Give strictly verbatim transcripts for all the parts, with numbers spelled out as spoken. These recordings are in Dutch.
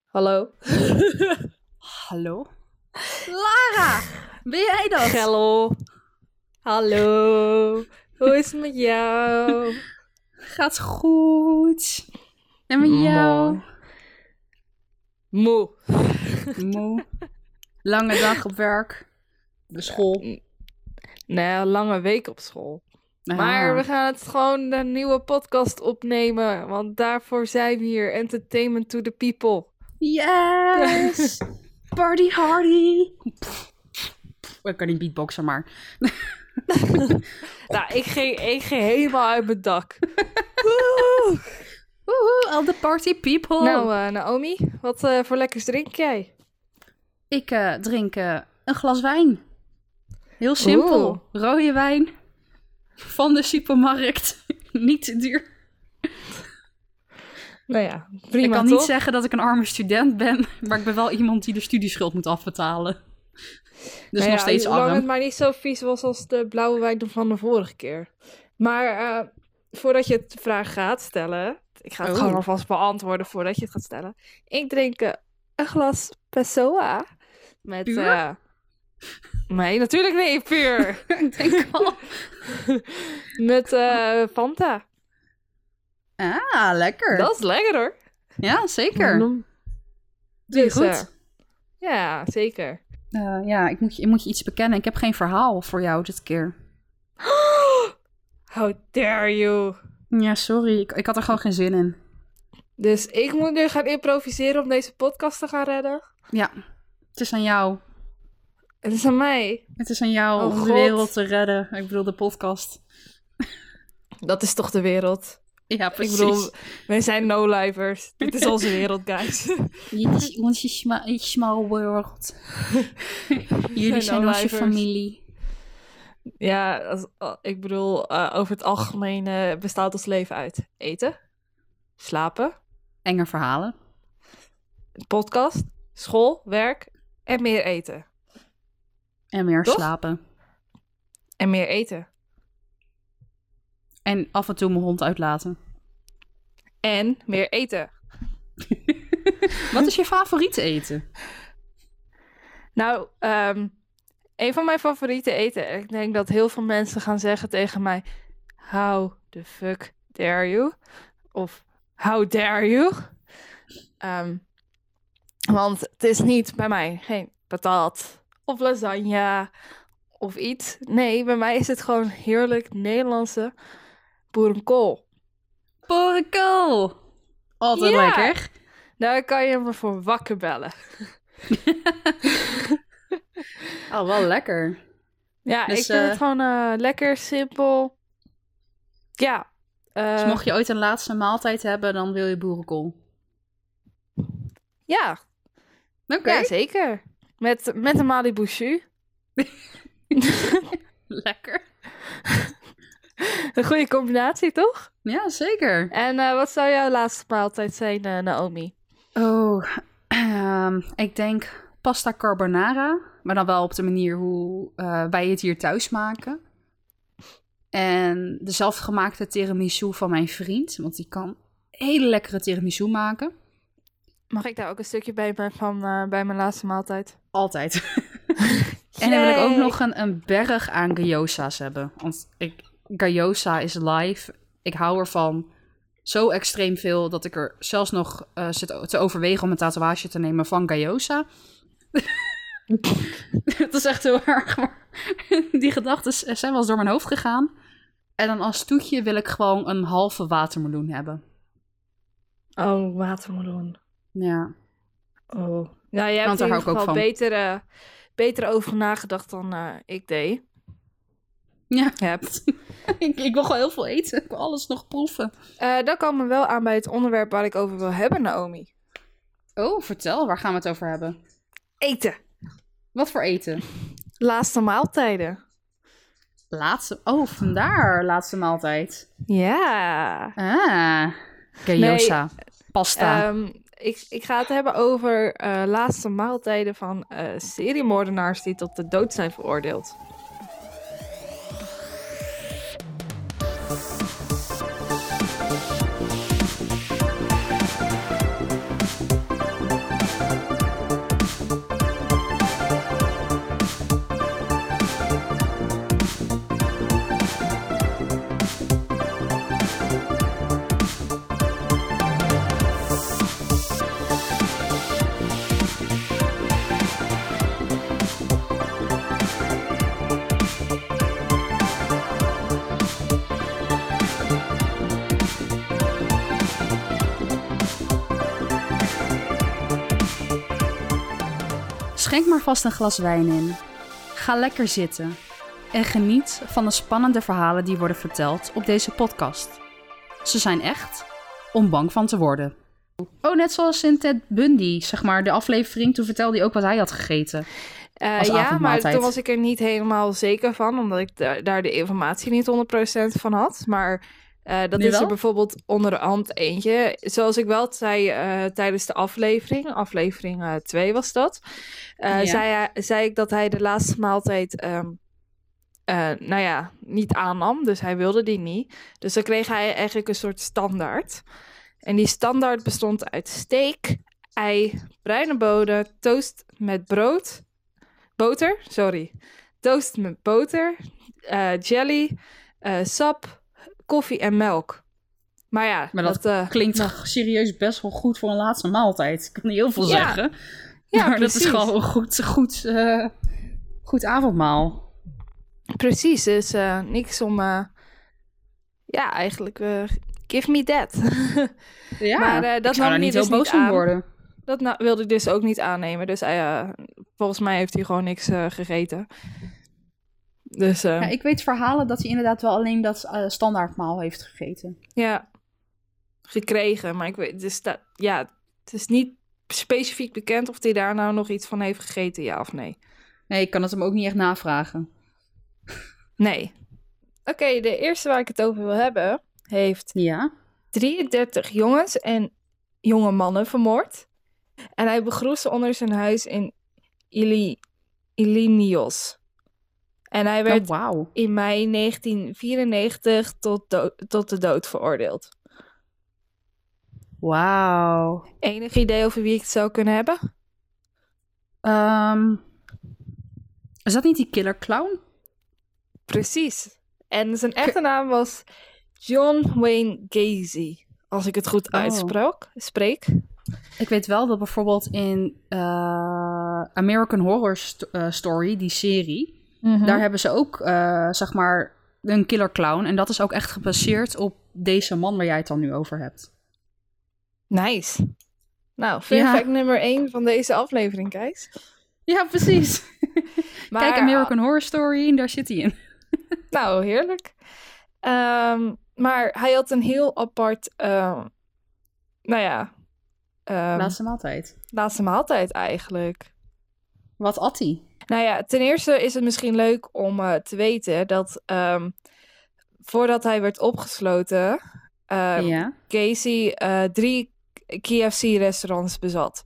Hallo? Hallo? Lara, ben jij dat? Hallo. Hallo. Hoe is het met jou? Gaat goed. En met jou? Moe. Moe. Lange dag op werk. De school. Nee, lange week op school. Ah. Maar we gaan het gewoon een nieuwe podcast opnemen. Want daarvoor zijn we hier. Entertainment to the people. Yes! Party hardy! Ik kan niet beatboxen, maar... Nou, ik ging, ik ging helemaal uit mijn dak. Woehoe! Woehoe, all the party people! Nou, uh, Naomi, wat uh, voor lekkers drink jij? Ik uh, drink uh, een glas wijn. Heel simpel. Oeh. Rode wijn. Van de supermarkt. Niet te duur. Nou ja, prima, Ik kan toch? niet zeggen dat ik een arme student ben, maar ik ben wel iemand die de studieschuld moet afbetalen. Dus Nou ja, nog steeds zolang arm. het maar niet zo vies was als de blauwe wijn van de vorige keer. Maar uh, voordat je de vraag gaat stellen... Ik ga het Oh. gewoon alvast beantwoorden voordat je het gaat stellen. Ik drink uh, een glas Pessoa. Met... Puur? Uh... Nee, natuurlijk niet, puur. Ik denk al. Met uh, Fanta. Ah, lekker. Dat is lekker hoor. Ja, zeker. Doe je Dus, goed? uh, ja, zeker. Uh, ja, ik moet, je, ik moet je iets bekennen. Ik heb geen verhaal voor jou dit keer. How dare you. Ja, sorry. Ik, ik had er gewoon geen zin in. Dus ik moet nu gaan improviseren om deze podcast te gaan redden. Ja, het is aan jou. Het is aan mij. Het is aan jou Oh, om God. de wereld te redden. Ik bedoel, de podcast. Dat is toch de wereld? Ja, precies. Ik bedoel, wij zijn no-lifers. Dit is onze wereld, guys. Dit is onze sma- small world. Jullie zijn onze no-lifers. familie. Ja, als, ik bedoel, uh, over het algemeen uh, bestaat ons leven uit eten, slapen, Enge verhalen. podcast, school, werk en meer eten. En meer Toch? slapen. En meer eten. En af en toe mijn hond uitlaten. En meer eten. Wat is je favoriete eten? Nou, um, een van mijn favoriete eten. En ik denk dat heel veel mensen gaan zeggen tegen mij... How the fuck dare you? Of how dare you? Um, want het is niet bij mij geen patat of lasagne of iets. Nee, bij mij is het gewoon heerlijk Nederlandse boerenkool. Boerenkool! Altijd Ja. lekker. Daar kan je me voor wakker bellen. Oh, wel lekker. Ja, Dus, ik vind uh, het gewoon uh, lekker, simpel. Ja. Uh, Dus mocht je ooit een laatste maaltijd hebben, dan wil je boerenkool. Ja. Oké. Ja, zeker. Met, met een Malibu jus. Lekker. Een goede combinatie, toch? Ja, zeker. En uh, wat zou jouw laatste maaltijd zijn, uh, Naomi? Oh, um, ik denk pasta carbonara. Maar dan wel op de manier hoe uh, wij het hier thuis maken. En de zelfgemaakte tiramisu van mijn vriend. Want die kan hele lekkere tiramisu maken. Mag ik daar ook een stukje bij ben van uh, bij mijn laatste maaltijd? Altijd. En dan wil ik ook nog een, een berg aan gyoza's hebben. Want ik, gyoza is live. Ik hou ervan zo extreem veel dat ik er zelfs nog uh, zit te overwegen om een tatoeage te nemen van gyoza. Dat is echt heel erg. Maar die gedachten zijn wel eens door mijn hoofd gegaan. En dan als toetje wil ik gewoon een halve watermeloen hebben. Oh, watermeloen. Ja. Oh. Ja, jij Want hebt daar in hou ieder ik ook geval van. beter, uh, beter over nagedacht dan uh, ik deed. Ja. Heb. ik, ik wil gewoon heel veel eten. Ik wil alles nog proeven. Uh, dat kan me wel aan bij het onderwerp waar ik over wil hebben, Naomi. Oh, vertel. Waar gaan we het over hebben? Eten. Wat voor eten? Laatste maaltijden. Laatste... Oh, vandaar laatste maaltijd. Ja. Ah. Gyoza. Nee, pasta. Um, ik, ik ga het hebben over uh, laatste maaltijden van uh, seriemoordenaars die tot de dood zijn veroordeeld. Schenk maar vast een glas wijn in. Ga lekker zitten. En geniet van de spannende verhalen die worden verteld op deze podcast. Ze zijn echt om bang van te worden. Oh, net zoals in Ted Bundy, zeg maar, de aflevering. Toen vertelde hij ook wat hij had gegeten. Uh, ja, maar toen was ik er niet helemaal zeker van, omdat ik da- daar de informatie niet honderd procent van had. Maar uh, dat Nu is wel? er bijvoorbeeld onder de hand eentje. Zoals ik wel zei uh, tijdens de aflevering, aflevering twee was dat, uh, Ja. zei, hij- zei ik dat hij de laatste maaltijd, um, uh, nou ja, niet aannam. Dus hij wilde die niet. Dus dan kreeg hij eigenlijk een soort standaard. En die standaard bestond uit steak, ei, bruine bonen, toast met brood... Boter, sorry. Toast met boter, uh, jelly, uh, sap, koffie en melk. Maar ja, Maar dat, dat uh, klinkt nou, serieus best wel goed voor een laatste maaltijd. Ik kan niet heel veel Ja. zeggen. Ja, maar dat is precies. gewoon een goed, goed, uh, goed avondmaal. Precies, dus uh, niks om... Uh, ja, eigenlijk, uh, give me that. Ja, Maar, uh, dat ik zou nam daar hij niet dus heel boos niet om aan. worden. Dat nou, wilde ik dus ook niet aannemen. Dus uh, volgens mij heeft hij gewoon niks uh, gegeten. Dus uh, Ja, ik weet verhalen dat hij inderdaad wel alleen dat uh, standaardmaal heeft gegeten. ja, gekregen. Maar ik weet, dus dat, ja, het is niet specifiek bekend of hij daar nou nog iets van heeft gegeten, ja of nee. Nee, ik kan het hem ook niet echt navragen. Nee. Oké, okay, de eerste waar ik het over wil hebben, heeft Ja? drieëndertig jongens en jonge mannen vermoord. En hij begroef ze onder zijn huis in Ili- Illinios. En hij werd Oh, wauw. in mei negentien vierennegentig tot, do- tot de dood veroordeeld. Wauw. Enig idee over wie ik het zou kunnen hebben? Um, is dat niet die killer clown? Precies. En zijn echte naam was John Wayne Gacy. Als ik het goed Oh. uitspreek. Spreek. Ik weet wel dat bijvoorbeeld in uh, American Horror St- uh, Story, die serie... Mm-hmm. Daar hebben ze ook, uh, zeg maar, een killer clown. En dat is ook echt gebaseerd op deze man waar jij het dan nu over hebt. Nice. Nou, fun Ja. fact nummer één van deze aflevering, Kijs. Ja, precies. Maar, Kijk, American Horror Story, daar zit hij in. Nou, heerlijk. Um, maar hij had een heel apart, uh, nou ja... Um, Laatste maaltijd. laatste maaltijd eigenlijk. Wat at hij? Nou ja, ten eerste is het misschien leuk om uh, te weten dat um, voordat hij werd opgesloten, uh, Ja. Gacy uh, drie K F C-restaurants bezat.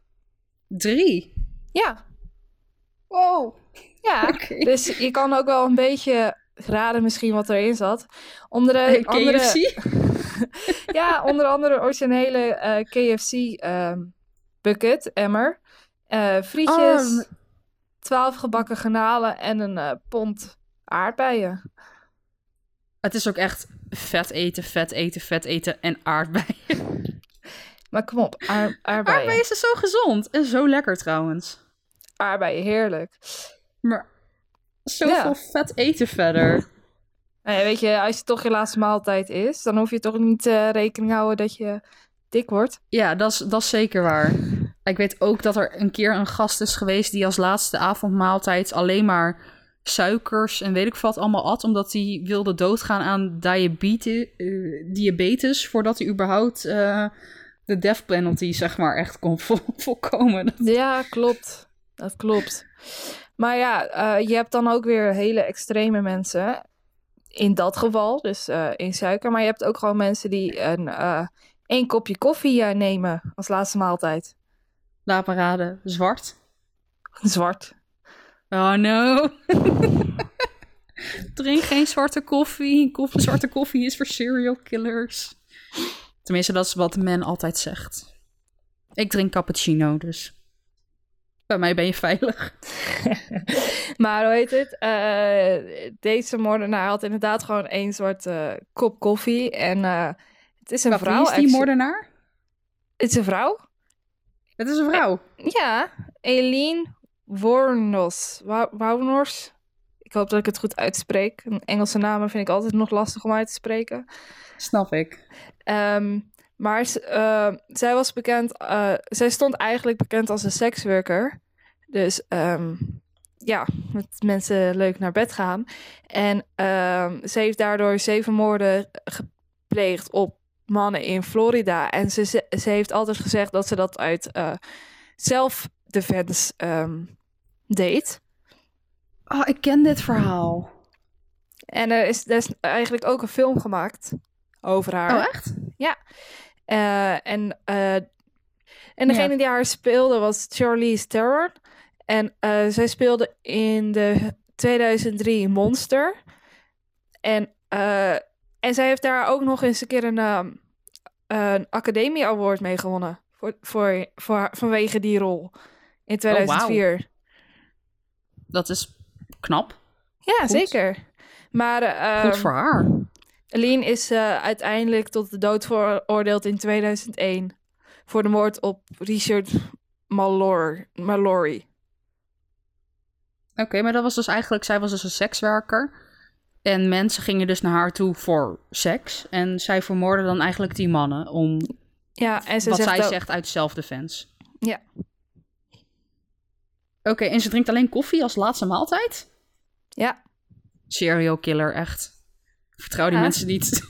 Drie? Ja. Wow. Ja, Oké. dus je kan ook wel een beetje raden misschien wat erin zat. Onder de, K F C? andere, ja, onder andere originele uh, K F C um, bucket, emmer, uh, frietjes, Oh, twaalf gebakken garnalen en een uh, pond aardbeien. het is ook echt vet eten, vet eten, vet eten en aardbeien. Maar kom op, aard, aardbeien. Aardbeien is zo gezond en zo lekker trouwens. Aardbeien, heerlijk. Maar zoveel Ja. vet eten verder. Nou ja, weet je, als het toch je laatste maaltijd is, dan hoef je toch niet uh, rekening te houden dat je dik wordt. Ja, dat is, dat is zeker waar. Ik weet ook dat er een keer een gast is geweest die als laatste avondmaaltijd alleen maar suikers en weet ik wat allemaal at, omdat hij wilde doodgaan aan diabetes, uh, diabetes voordat hij überhaupt uh, de death penalty, zeg maar, echt kon vo- voorkomen. Ja, klopt. Dat klopt. Maar ja, uh, je hebt dan ook weer hele extreme mensen. In dat geval, dus uh, in suiker. Maar je hebt ook gewoon mensen die een, uh, één kopje koffie uh, nemen als laatste maaltijd. Laat me raden, zwart. Zwart. Oh no. Drink geen zwarte koffie. koffie. Zwarte koffie is voor serial killers. Tenminste, dat is wat men altijd zegt. Ik drink cappuccino, dus bij mij ben je veilig. Maar hoe heet het? Uh, deze moordenaar had inderdaad gewoon één zwarte uh, kop koffie. En uh, het is een Wat, vrouw. wie is die actually. moordenaar? Het is een vrouw? Het is een vrouw. Ja, Eileen Wuornos. Wa- Wuornos. Ik hoop dat ik het goed uitspreek. Engelse namen vind ik altijd nog lastig om uit te spreken. Snap ik. Um, maar uh, zij was bekend... Uh, zij stond eigenlijk bekend als een sekswerker. Dus um, ja, met mensen leuk naar bed gaan. En um, ze heeft daardoor zeven moorden gepleegd op mannen in Florida. En ze, ze heeft altijd gezegd dat ze dat uit uh, self-defense um, deed. Oh, ik ken dit verhaal. En er is, er is eigenlijk ook een film gemaakt over haar. Oh, echt? Ja. Uh, en, uh, en degene ja. die haar speelde was Charlize Theron. En uh, zij speelde in de tweeduizend drie Monster. En, uh, en zij heeft daar ook nog eens een keer een, uh, een Academy Award mee gewonnen. Voor, voor, voor, vanwege die rol in tweeduizend vier. Oh, wow. Dat is knap. Ja, Goed. Zeker. Maar, uh, Goed voor haar. Aline is uh, uiteindelijk tot de dood veroordeeld in tweeduizend één. Voor de moord op Richard Mallory. Mallory. Oké, okay, maar dat was dus eigenlijk... Zij was dus een sekswerker. En mensen gingen dus naar haar toe voor seks. En zij vermoordde dan eigenlijk die mannen om... Ja, en ze wat zegt zij ook... zegt uit self-defense. Ja. Oké, okay, en ze drinkt alleen koffie als laatste maaltijd? Ja. Serial killer, echt. Vertrouw die ja. mensen niet.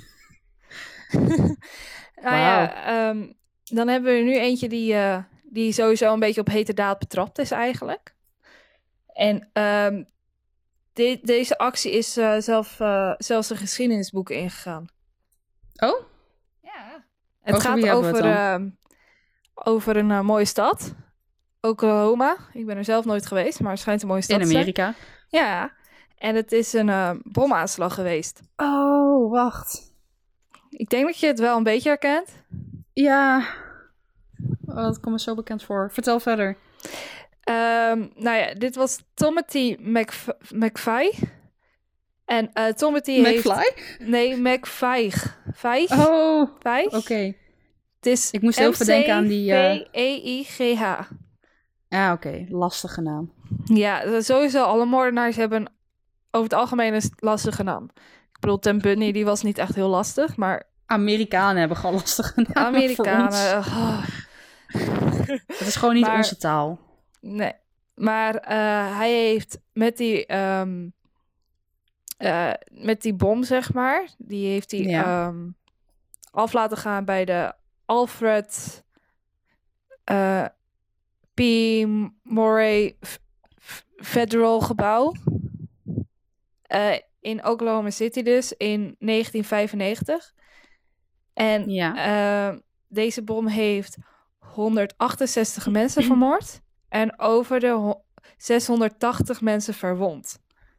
nou wow. ja, um, dan hebben we er nu eentje die, uh, die sowieso een beetje op heterdaad betrapt is eigenlijk. En um, de, deze actie is uh, zelf, uh, zelfs een geschiedenisboek ingegaan. Oh? Ja. Het over gaat over, uh, over een uh, mooie stad. Oklahoma. Ik ben er zelf nooit geweest, maar het schijnt een mooie stad in Amerika. Ja. En het is een uh, bomaanslag geweest. Oh, wacht. Ik denk dat je het wel een beetje herkent. Ja. Oh, dat komt me zo bekend voor. Vertel verder. Um, nou ja, dit was Timothy McF- McVeigh. En uh, Timothy McFly? heeft... Nee, McVeigh. Veig? Oh, oké. Okay. Het is ik moest heel veel denken aan die... Uh... M C V E I G H. Ah, oké. Okay. Lastige naam. Ja, sowieso. Alle moordenaars hebben over het algemeen een lastige naam. Ik bedoel, Ted Bundy, die was niet echt heel lastig, maar... Amerikanen hebben gewoon lastige namen. Amerikanen. Oh. Het is gewoon niet maar, onze taal. Nee. Maar uh, hij heeft met die, um, uh, met die bom, zeg maar, die heeft hij ja. um, af laten gaan bij de Alfred uh, P. Murray F- F- Federal Gebouw. Uh, in Oklahoma City dus, in negentien vijfennegentig. En ja. uh, deze bom heeft honderdachtenzestig mensen vermoord. En over de ho- zeshonderdtachtig mensen verwond.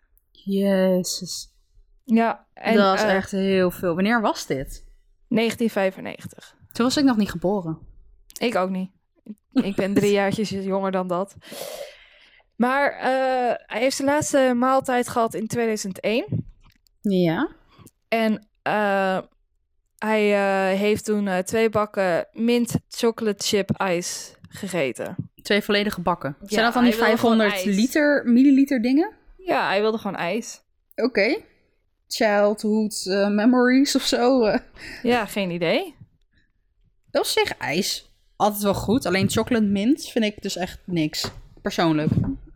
Jezus. Ja. En, dat is uh, echt heel veel. Wanneer was dit? negentien vijfennegentig. Toen was ik nog niet geboren. Ik ook niet. Ik ben drie jaartjes jonger dan dat. Maar uh, hij heeft zijn laatste maaltijd gehad in tweeduizend één. Ja. En uh, hij uh, heeft toen uh, twee bakken mint chocolate chip ijs gegeten. Twee volledige bakken. Ja, zijn dat dan die vijfhonderd liter, milliliter dingen? Ja, hij wilde gewoon ijs. Oké. Okay. Childhood uh, memories of zo. Uh. Ja, geen idee. Op zich ijs. Altijd wel goed. Alleen chocolate mint vind ik dus echt niks. Persoonlijk.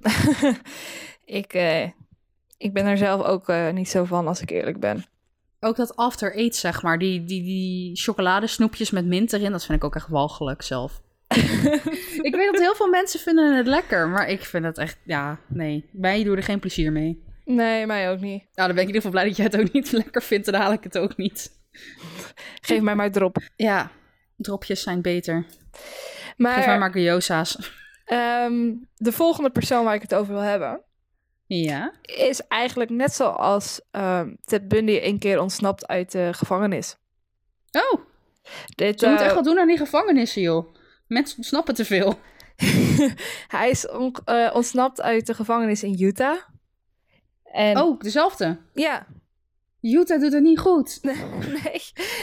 ik, uh, ik ben er zelf ook uh, niet zo van, als ik eerlijk ben. Ook dat after eight, zeg maar. Die, die, die chocoladesnoepjes met mint erin. Dat vind ik ook echt walgelijk zelf. Ik weet dat heel veel mensen vinden het lekker. Maar ik vind het echt, ja, nee. Mij doe er geen plezier mee. Nee, mij ook niet. Nou, dan ben ik in ieder geval blij dat jij het ook niet lekker vindt. En dan haal ik het ook niet. Geef mij maar drop. Ja, dropjes zijn beter. Maar, Geef mij maar gyoza's. Um, de volgende persoon waar ik het over wil hebben... Ja? Is eigenlijk net zoals um, Ted Bundy een keer ontsnapt uit de gevangenis. Oh, Dit, ze uh, moeten echt wat doen aan die gevangenissen, joh. Mensen ontsnappen te veel. Hij is on- uh, ontsnapt uit de gevangenis in Utah. En... Oh, dezelfde? Ja. Utah doet het niet goed. Nee.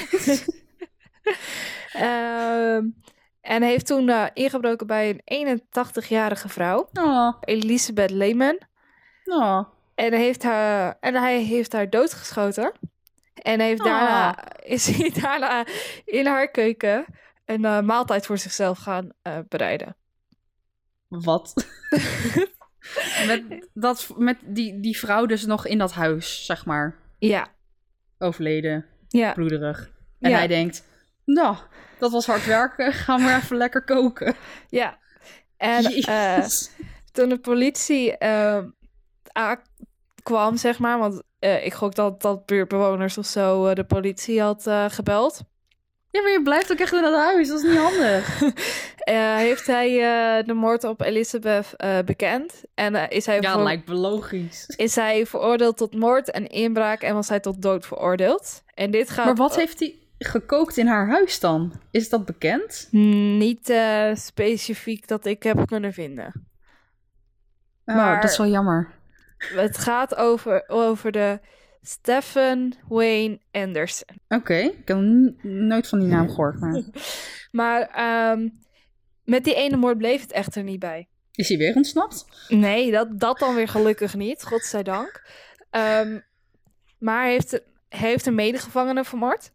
um, en hij heeft toen uh, ingebroken bij een eenentachtigjarige vrouw. Oh. Elizabeth Lehman. Oh. En, hij heeft haar, en hij heeft haar doodgeschoten. En heeft oh. daarna, is hij daarna in haar keuken een uh, maaltijd voor zichzelf gaan uh, bereiden. Wat? met dat, met die, die vrouw dus nog in dat huis, zeg maar. Ja. Overleden. Ja. Bloederig. En Ja. hij denkt, nou, dat was hard werken. Gaan we even lekker koken. Ja. En uh, toen de politie uh, aankwam, zeg maar, want uh, ik gok dat, dat buurtbewoners of zo uh, de politie had uh, gebeld. Ja, maar je blijft ook echt in dat huis. Dat is niet handig. uh, heeft hij uh, de moord op Elizabeth uh, bekend. En uh, is hij ja, voor... dat lijkt me logisch. Is hij veroordeeld tot moord en inbraak en was hij tot dood veroordeeld. En dit gaat... Maar wat heeft hij gekookt in haar huis dan? Is dat bekend? Niet uh, specifiek dat ik heb kunnen vinden. Oh, maar dat is wel jammer. Het gaat over, over de Stephen Wayne Anderson. Oké, okay. Ik heb n- nooit van die naam gehoord. Maar, maar um, met die ene moord bleef het echter niet bij. Is hij weer ontsnapt? Nee, dat, dat dan weer gelukkig niet, godzijdank. Um, maar hij heeft, heeft een medegevangene vermoord.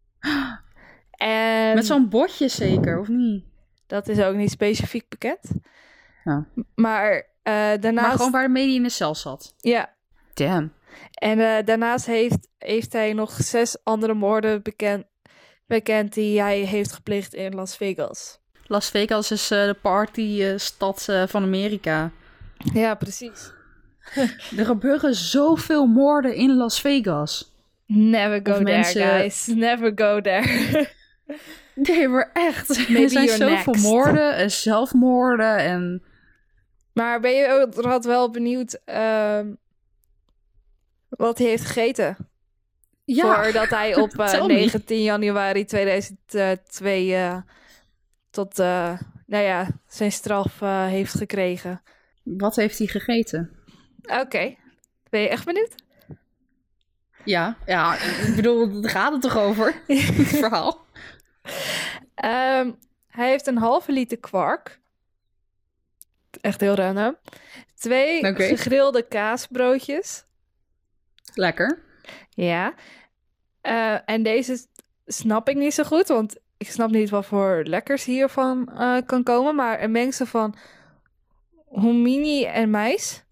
En met zo'n bordje zeker, of niet? Dat is ook niet specifiek bekend. Ja. Maar uh, daarnaast... Maar gewoon waar de medie in de cel zat? Ja. Damn. En uh, daarnaast heeft, heeft hij nog zes andere moorden bekend, bekend die hij heeft gepleegd in Las Vegas. Las Vegas is uh, de partystad uh, van Amerika. Ja, precies. Er gebeuren zoveel moorden in Las Vegas. Never go of there, mensen... guys. Never go there. Nee, maar echt. Maybe er zijn you're zoveel next. moorden en zelfmoorden en... Maar ben je ook wel benieuwd uh, wat hij heeft gegeten? Ja. Voordat hij op uh, negentien januari tweeduizend twee uh, tot uh, nou ja, zijn straf uh, heeft gekregen. Wat heeft hij gegeten? Oké. Okay. Ben je echt benieuwd? Ja, ja, ik bedoel, daar gaat het toch over, het verhaal. Um, hij heeft een halve liter kwark. Echt heel random. Twee okay. gegrilde kaasbroodjes. Lekker. Ja. Uh, en deze snap ik niet zo goed, want ik snap niet wat voor lekkers hiervan uh, kan komen. Maar een mengsel van hominy en mais.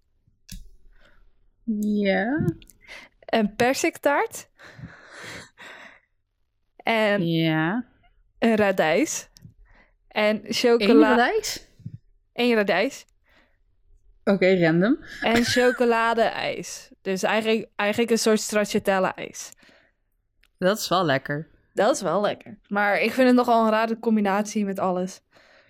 Ja. Een persiktaart. En ja. een radijs. En chocola... Eén radijs? Eén radijs. Oké, okay, random. En chocolade-ijs. Dus eigenlijk, eigenlijk een soort stracciatella-ijs. Dat is wel lekker. Dat is wel lekker. Maar ik vind het nogal een rare combinatie met alles.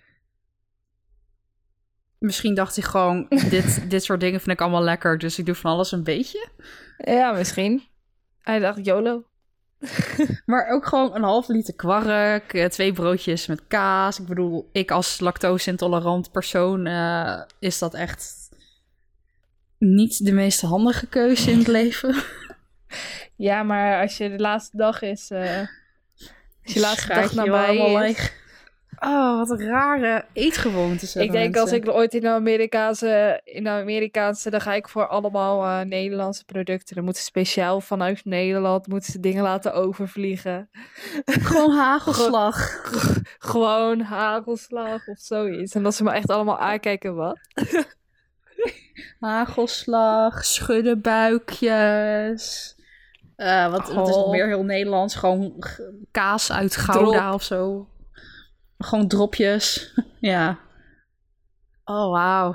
Misschien dacht hij gewoon, dit, dit soort dingen vind ik allemaal lekker, dus ik doe van alles een beetje. Ja, misschien. Hij dacht YOLO. Maar ook gewoon een half liter kwark, twee broodjes met kaas. Ik bedoel, ik als lactose-intolerant persoon uh, is dat echt niet de meest handige keuze in het leven. Ja, maar als je de laatste dag is, uh, als je laatste Schrijf dag nabij is... Leeg. Oh, wat een rare eetgewoontes. Ik denk mensen. Als ik ooit in de Amerikaanse, in de Amerikaanse, dan ga ik voor allemaal uh, Nederlandse producten. Dan moeten ze speciaal vanuit Nederland moeten ze dingen laten overvliegen. Gewoon hagelslag. Ge- gewoon hagelslag of zoiets. En dat ze me echt allemaal aankijken, wat? Hagelslag, schuddenbuikjes. Uh, wat, wat is nog meer heel Nederlands? Gewoon kaas uit Gouda Drop. Of zo. Gewoon dropjes. Ja. Oh, wauw.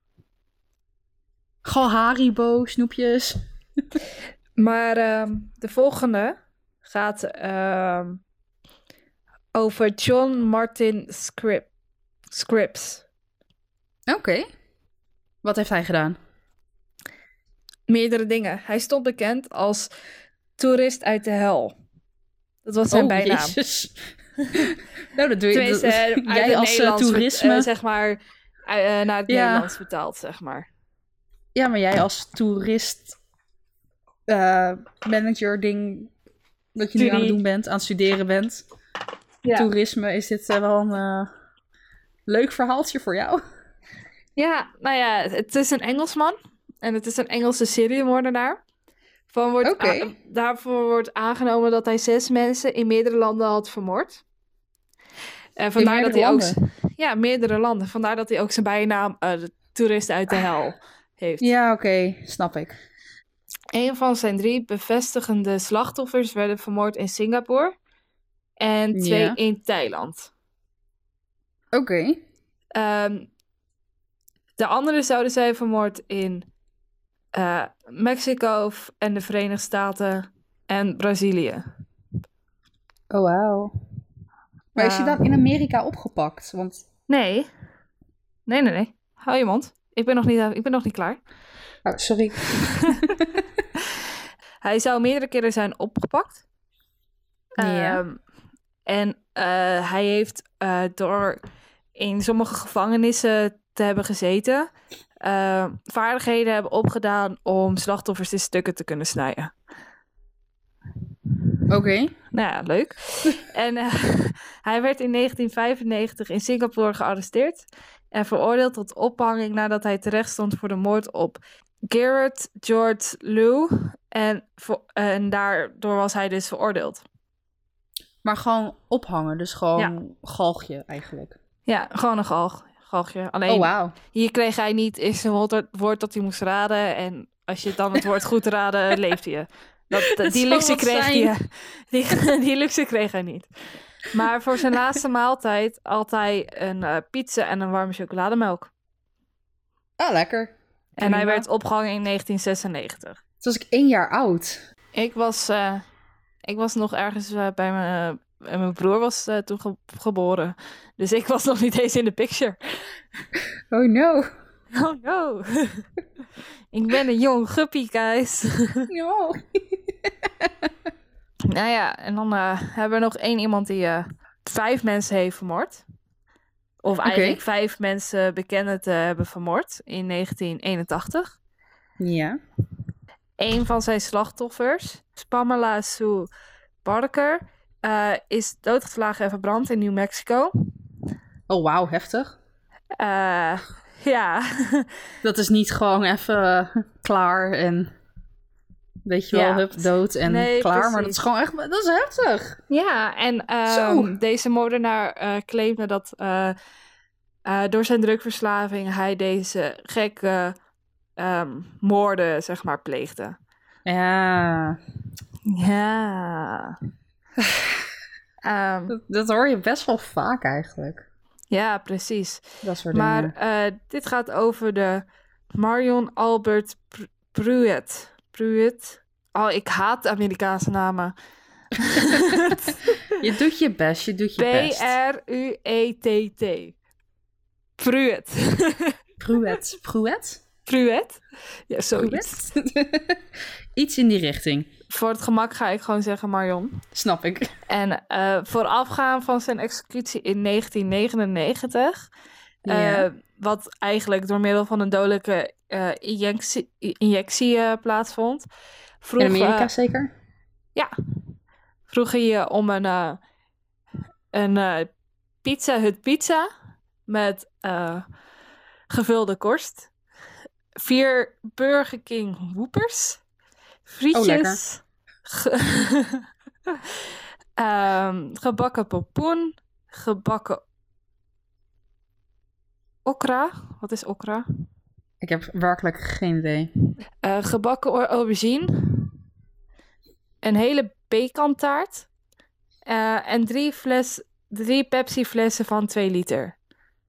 Gewoon Haribo, snoepjes. Maar um, de volgende gaat um, over John Martin Scrip- Scripps. Oké. Okay. Wat heeft hij gedaan? Meerdere dingen. Hij stond bekend als toerist uit de hel. Dat was zijn oh, bijnaam. Jezus. Nou, dat doe je. Tenminste, dat, jij als uh, toerisme, uh, zeg maar, uh, naar het ja. Nederlands vertaald, zeg maar. Ja, maar jij als toerist uh, manager ding dat je Studie. nu aan het doen bent, aan het studeren bent. Ja. Toerisme, is dit uh, wel een uh, leuk verhaaltje voor jou? Ja, nou ja, het is een Engelsman en het is een Engelse seriemoordenaar. Van wordt okay. a- daarvoor wordt aangenomen dat hij zes mensen in meerdere landen had vermoord. En vandaar dat hij landen. ook... ja, meerdere landen. Vandaar dat hij ook zijn bijnaam uh, de toerist uit de hel heeft. Ja, oké. Okay. Snap ik. Een van zijn drie bevestigende slachtoffers werden vermoord in Singapore. En twee ja. in Thailand. Oké. Okay. Um, de anderen zouden zijn vermoord in uh, Mexico en de Verenigde Staten en Brazilië. Oh, wauw. Maar uh, is je dan in Amerika opgepakt? Want... Nee. Nee, nee, nee. Hou je mond. Ik ben nog niet, ik ben nog niet klaar. Oh, sorry. Hij zou meerdere keren zijn opgepakt. Ja. Um, en uh, hij heeft uh, door in sommige gevangenissen te hebben gezeten... Uh, vaardigheden hebben opgedaan om slachtoffers in stukken te kunnen snijden. Oké. Okay. Nou ja, leuk. En uh, hij werd in negentien vijfennegentig in Singapore gearresteerd en veroordeeld tot ophanging nadat hij terecht stond voor de moord op Garrett George Liu. En, vo- en daardoor was hij dus veroordeeld. Maar gewoon ophangen, dus gewoon ja. galgje eigenlijk. Ja, gewoon een galg, galgje. Alleen oh, wow. Hier kreeg hij niet eens een woord, woord dat hij moest raden. En als je dan het woord goed raadde, leefde je. Dat, dat, die, luxe kreeg hij, die, die luxe kreeg hij niet. Maar voor zijn laatste maaltijd had hij een uh, pizza en een warme chocolademelk. Ah, lekker. En hij werd opgehangen in negentien zesennegentig. Toen was ik één jaar oud. Ik was, uh, ik was nog ergens uh, bij mijn... Uh, en mijn broer was uh, toen ge- geboren. Dus ik was nog niet eens in de picture. Oh no. Oh no. Ik ben een jong guppy, guys. No. Nou ja, en dan uh, hebben we nog één iemand die uh, vijf mensen heeft vermoord. Of eigenlijk okay. vijf mensen bekenden te hebben vermoord in negentien eenentachtig. Ja. Een van zijn slachtoffers, Pamela Sue Barker, uh, is doodgeslagen en verbrand in New Mexico. Oh, wauw, heftig. Uh, ja. Dat is niet gewoon even uh, klaar en... Weet je wel, ja. hup, dood en nee, klaar. Precies. Maar dat is gewoon echt... Dat is heftig. Ja, en um, deze moordenaar uh, claimde dat... Uh, uh, door zijn drugverslaving hij deze gekke um, moorden, zeg maar, pleegde. Ja. Ja. um, dat, dat hoor je best wel vaak eigenlijk. Ja, precies. Dat soort maar dingen. Uh, dit gaat over de Marion Albert Pruitt. Pruitt. Oh, ik haat Amerikaanse namen. Je doet je best, je doet je best. P R U E T T. Pruitt. Pruitt. Pruitt? Pruitt? Ja, zoiets. Iets in die richting. Voor het gemak ga ik gewoon zeggen Marion. Snap ik. En uh, voorafgaan van zijn executie in negentien negenennegentig... Ja. Uh, wat eigenlijk door middel van een dodelijke uh, injectie, injectie uh, plaatsvond. Vroeg, in Amerika uh, zeker? Ja. Vroeg je om een, uh, een uh, Pizza Hut pizza met uh, gevulde korst. Vier Burger King Whoopers. Frietjes. Oh, lekker. Ge- um, gebakken pompoen. Gebakken okra. Wat is okra? Ik heb werkelijk geen idee. Uh, gebakken aubergine. Een hele pekantaart. Uh, en drie, fles, drie Pepsi flessen van twee liter.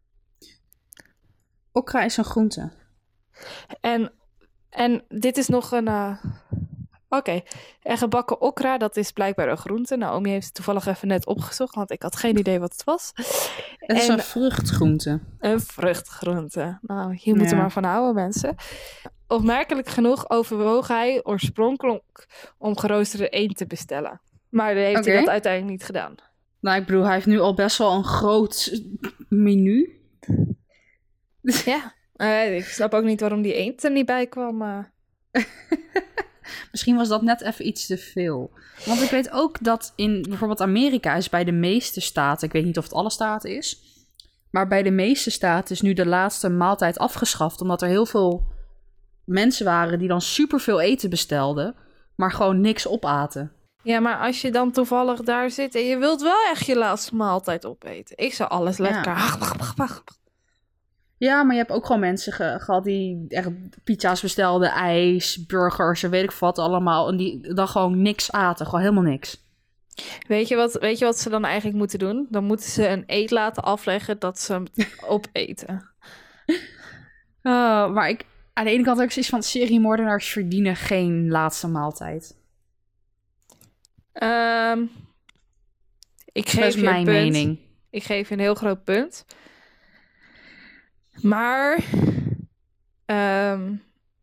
Okra is een groente. En, en dit is nog een... Uh... Oké. Okay. En gebakken okra, dat is blijkbaar een groente. Naomi heeft het toevallig even net opgezocht, want ik had geen idee wat het was. Het is en... een vruchtgroente. Een vruchtgroente. Nou, hier moeten we ja. maar van houden, mensen. Opmerkelijk genoeg overwoog hij oorspronkelijk om geroosterde eend te bestellen. Maar heeft okay. hij dat uiteindelijk niet gedaan. Nou, ik bedoel, hij heeft nu al best wel een groot menu. Ja, uh, ik snap ook niet waarom die eend er niet bij kwam. Uh. Misschien was dat net even iets te veel. Want ik weet ook dat in bijvoorbeeld Amerika is bij de meeste staten... Ik weet niet of het alle staten is... Maar bij de meeste staten is nu de laatste maaltijd afgeschaft... omdat er heel veel mensen waren die dan superveel eten bestelden... maar gewoon niks opaten. Ja, maar als je dan toevallig daar zit en je wilt wel echt je laatste maaltijd opeten. Ik zou alles lekker... Ja. Ja, maar je hebt ook gewoon mensen ge- gehad die echt pizza's bestelden, ijs, burgers, en weet ik wat allemaal. En die dan gewoon niks aten, gewoon helemaal niks. Weet je, wat, weet je wat ze dan eigenlijk moeten doen? Dan moeten ze een eet laten afleggen dat ze hem opeten. Uh, maar ik, aan de ene kant heb ik zoiets van, seriemoordenaars verdienen geen laatste maaltijd. Um, ik geef dat is je mijn een punt. mening. Ik geef je een heel groot punt. Maar um,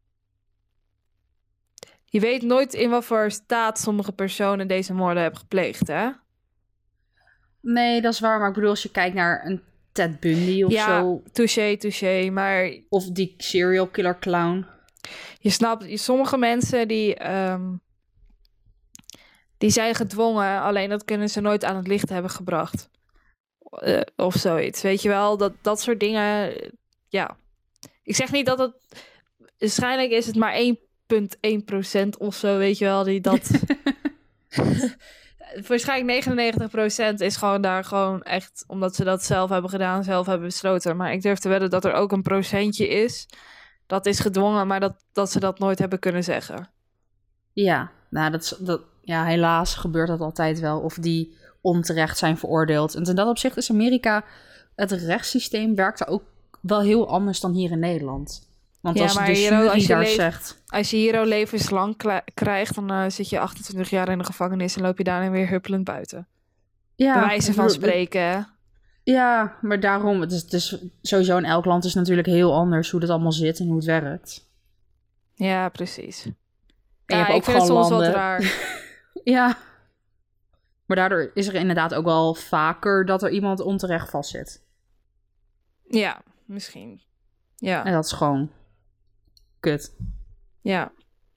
je weet nooit in wat voor staat sommige personen deze moorden hebben gepleegd, hè? Nee, dat is waar. Maar ik bedoel, als je kijkt naar een Ted Bundy of ja, zo. touché, touché. Maar of die serial killer clown. Je snapt, sommige mensen die, um, die zijn gedwongen, alleen dat kunnen ze nooit aan het licht hebben gebracht. Uh, of zoiets. Weet je wel, dat, dat soort dingen. Ja. Ik zeg niet dat het. Waarschijnlijk is het maar één komma één procent of zo, weet je wel, die dat. Waarschijnlijk negenennegentig procent is gewoon daar gewoon echt omdat ze dat zelf hebben gedaan, zelf hebben besloten. Maar ik durf te wedden dat er ook een procentje is dat is gedwongen, maar dat, dat ze dat nooit hebben kunnen zeggen. Ja, nou, dat, is, dat, ja, helaas gebeurt dat altijd wel. Of die onterecht zijn veroordeeld. En in dat opzicht is Amerika, het rechtssysteem werkt er ook wel heel anders dan hier in Nederland. Want ja, als maar de hier, jury als je daar leef, zegt... Als je hier al levenslang kla- krijgt, dan uh, zit je achtentwintig jaar in de gevangenis en loop je daarna weer huppelend buiten. Ja, bij wijze van bedoel, spreken, hè? Ja, maar daarom, het is, het is sowieso in elk land is natuurlijk heel anders hoe dat allemaal zit en hoe het werkt. Ja, precies. En ja, je hebt ook ik vind het soms landen... wat raar. Ja. Maar daardoor is er inderdaad ook wel vaker dat er iemand onterecht vastzit. Ja, misschien. Ja. En dat is gewoon kut. Ja.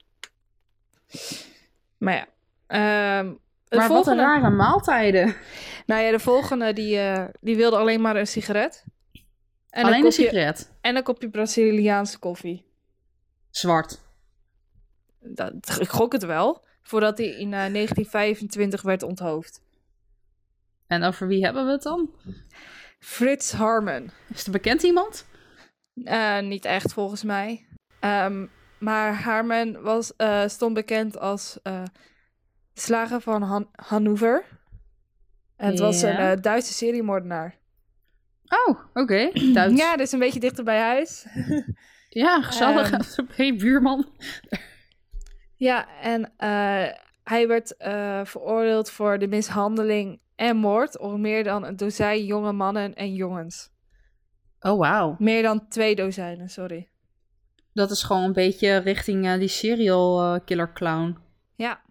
Maar ja. Um, maar volgende... wat een rare maaltijden. Nou ja, de volgende die, uh, die wilde alleen maar een sigaret. En alleen een, kopje, een sigaret? En een kopje Braziliaanse koffie. Zwart. Dat, ik gok het wel. Voordat hij in uh, negentien vijfentwintig werd onthoofd. En over wie hebben we het dan? Fritz Harman. Is er bekend iemand? Uh, niet echt, volgens mij. Um, maar Harman was, uh, stond bekend als uh, slager van Han- Hannover. En het yeah. was een uh, Duitse seriemoordenaar. Oh, oké. Okay. Duits. Ja, dus een beetje dichter bij huis. Ja, gezellig. Um, hey, buurman. Ja, en uh, hij werd uh, veroordeeld voor de mishandeling en moord op meer dan een dozijn jonge mannen en jongens. Oh, wauw. Meer dan twee dozijnen, sorry. Dat is gewoon een beetje richting uh, die serial uh, killer clown. Ja.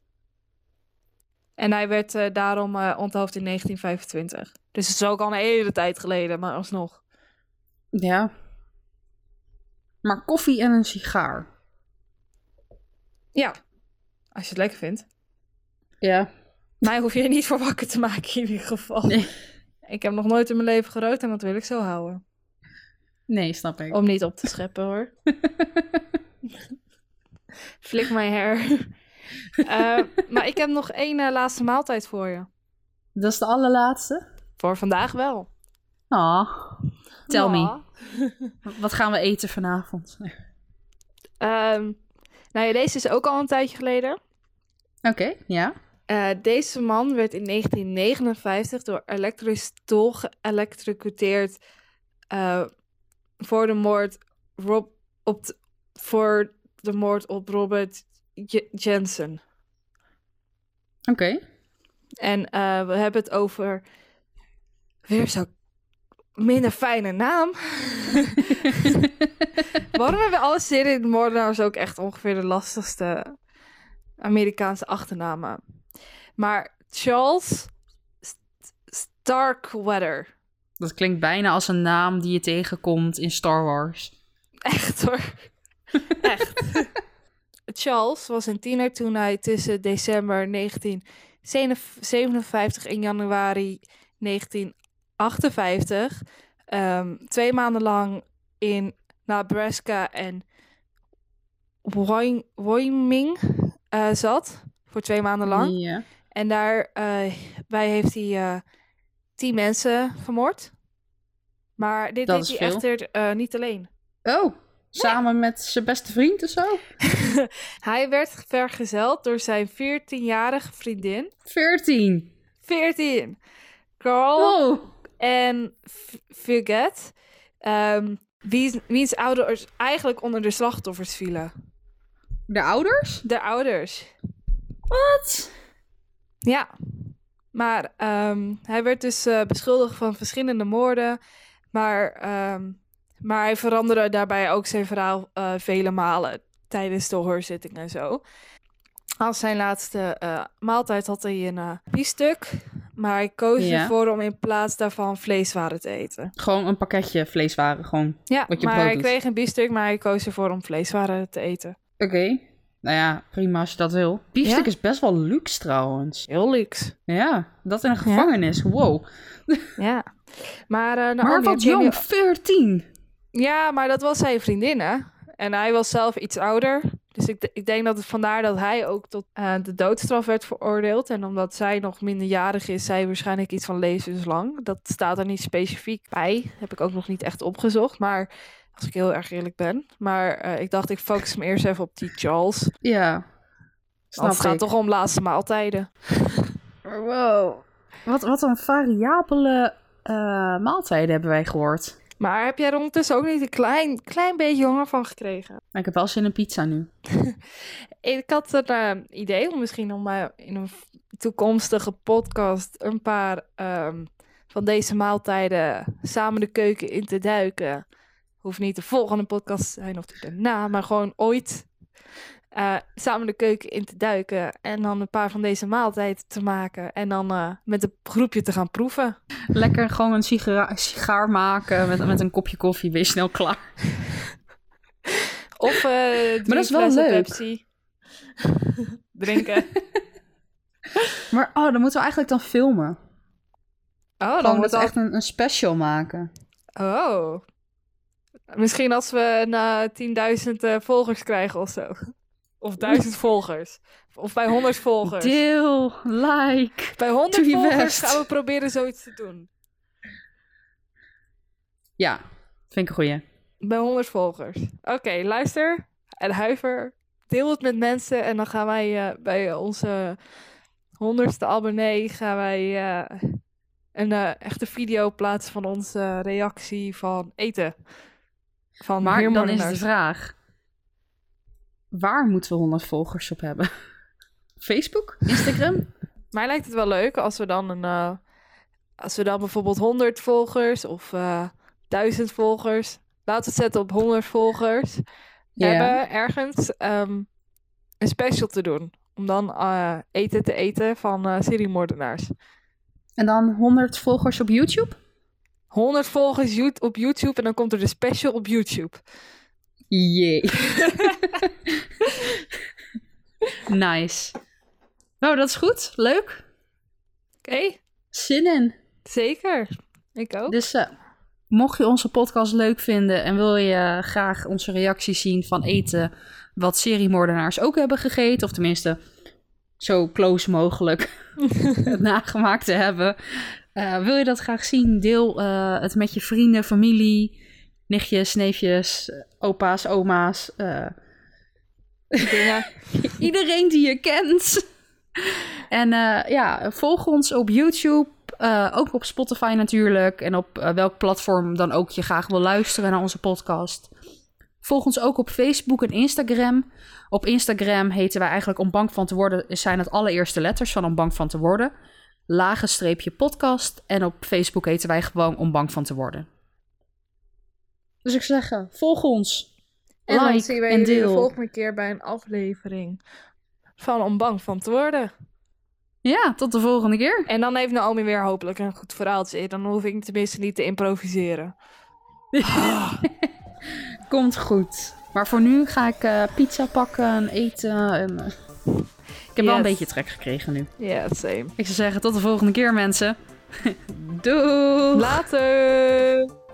En hij werd uh, daarom uh, onthoofd in negentien vijfentwintig. Dus het is ook al een hele tijd geleden, maar alsnog. Ja. Maar koffie en een sigaar. Ja, als je het lekker vindt. Ja. Mij hoef je er niet voor wakker te maken in ieder geval. Nee. Ik heb nog nooit in mijn leven gerookt en dat wil ik zo houden. Nee, snap ik. Om niet op te scheppen, hoor. Flik mijn hair. uh, maar ik heb nog één uh, laatste maaltijd voor je. Dat is de allerlaatste? Voor vandaag wel. Ah, tell oh. me. Wat gaan we eten vanavond? um, nou ja, deze is ook al een tijdje geleden. Oké, okay, ja. Uh, deze man werd in negentien negenenvijftig door elektrisch stoel geëlectrocuteerd uh, voor de moord Rob op t- voor de moord op Robert J- Jensen. Oké. Okay. En uh, we hebben het over weer zo'n minder fijne naam. Waarom hebben alle seriemoordenaars ook echt ongeveer de lastigste Amerikaanse achternamen? Maar Charles St- Starkweather. Dat klinkt bijna als een naam die je tegenkomt in Star Wars. Echt hoor. Echt. Charles was een tiener toen hij tussen december negentien zevenenvijftig en januari negentien achtenvijftig um, twee maanden lang in Nebraska en Wyoming uh, zat. Voor twee maanden lang. Ja. En daarbij uh, heeft hij uh, tien mensen vermoord. Maar dit Dat deed is hij veel. echter uh, niet alleen. Oh, samen nee. met zijn beste vriend of zo? Hij werd vergezeld door zijn veertienjarige vriendin. veertien? veertien. Carl oh. en Forget. Um, wie, wiens ouders eigenlijk onder de slachtoffers vielen. De ouders? De ouders. Wat? Ja. Maar um, hij werd dus uh, beschuldigd van verschillende moorden. Maar, um, maar hij veranderde daarbij ook zijn verhaal uh, vele malen tijdens de hoorzitting en zo. Als zijn laatste uh, maaltijd had hij een uh, biefstuk. Maar hij koos ja. ervoor om in plaats daarvan vleeswaren te eten. Gewoon een pakketje vleeswaren, gewoon ja, wat je maar brood hij doet. kreeg een biefstuk, maar hij koos ervoor om vleeswaren te eten. Oké. Okay. Nou ja, prima als je dat wil. Biefstuk ja? is best wel luxe trouwens. Heel luxe. Ja, dat in een gevangenis. Ja. Wow. Ja. Maar, uh, nou, maar wat jong, je... veertien. Ja, maar dat was zijn vriendin, hè? En hij was zelf iets ouder. Dus ik, ik denk dat het vandaar dat hij ook tot uh, de doodstraf werd veroordeeld. En omdat zij nog minderjarig is, zij waarschijnlijk iets van levenslang. Dat staat er niet specifiek bij. Heb ik ook nog niet echt opgezocht. Maar als ik heel erg eerlijk ben. Maar uh, ik dacht, ik focus me eerst even op die Charles. Ja. Want het gaat ik. toch om laatste maaltijden. Wow. Wat, wat een variabele uh, maaltijden hebben wij gehoord. Maar heb jij er ondertussen ook niet een klein, klein beetje honger van gekregen? Ik heb wel zin in pizza nu. Ik had een uh, idee om misschien om uh, in een toekomstige podcast een paar um, van deze maaltijden samen de keuken in te duiken. Hoeft niet de volgende podcast te zijn of die daarna, maar gewoon ooit uh, samen de keuken in te duiken. En dan een paar van deze maaltijden te maken. En dan uh, met een groepje te gaan proeven. Lekker gewoon een sigara- sigaar maken met, met een kopje koffie. Ben je snel klaar. Of uh, drie maar dat is wel leuk. Pepsi. Drinken. Maar oh, dan moeten we eigenlijk dan filmen. Oh, Gewoon dan dat we al... echt een, een special maken. Oh. Misschien als we na tienduizend uh, volgers krijgen of zo. Of duizend volgers. Of bij honderd volgers. Deel, like. Bij honderd volgers gaan we proberen zoiets te doen. Ja, vind ik een goeie. Bij honderd volgers. Oké, okay, luister en huiver. Deel het met mensen en dan gaan wij uh, bij onze honderdste abonnee gaan wij uh, een uh, echte video plaatsen van onze reactie van eten. Van maar dan is de vraag, waar moeten we honderd volgers op hebben? Facebook? Instagram? Mij lijkt het wel leuk als we dan een, uh, als we dan bijvoorbeeld honderd volgers of uh, duizend volgers, laten we het zetten op honderd volgers, yeah. hebben ergens um, een special te doen. Om dan uh, eten te eten van uh, seriemoordenaars. En dan honderd volgers op YouTube? honderd volgers op YouTube en dan komt er de special op YouTube. Jee. Nice. Nou, dat is goed. Leuk. Oké. Okay. Zin in. Zeker. Ik ook. Dus uh, mocht je onze podcast leuk vinden en wil je graag onze reacties zien van eten wat seriemoordenaars ook hebben gegeten, of tenminste zo close mogelijk het nagemaakt te hebben. Uh, wil je dat graag zien? Deel uh, het met je vrienden, familie, nichtjes, neefjes, opa's, oma's. Uh, ja. Iedereen die je kent. En uh, ja, volg ons op YouTube. Uh, ook op Spotify natuurlijk. En op uh, welk platform dan ook je graag wil luisteren naar onze podcast. Volg ons ook op Facebook en Instagram. Op Instagram heten wij eigenlijk Om Bang Van Te Worden. Zijn het allereerste letters van Om Bang Van Te Worden. Lage streepje podcast. En op Facebook heten wij gewoon Om Bang Van Te Worden. Dus ik zeg, uh, volg ons. En like dan zien we en jullie deel. de volgende keer bij een aflevering van Om Bang Van Te Worden. Ja, tot de volgende keer. En dan heeft Naomi weer hopelijk een goed verhaaltje. Dan hoef ik tenminste niet te improviseren. Komt goed. Maar voor nu ga ik uh, pizza pakken, eten. En, uh, ik heb yes. wel een beetje trek gekregen nu. Ja, yeah, same. Ik zou zeggen, tot de volgende keer mensen. Doei! Later!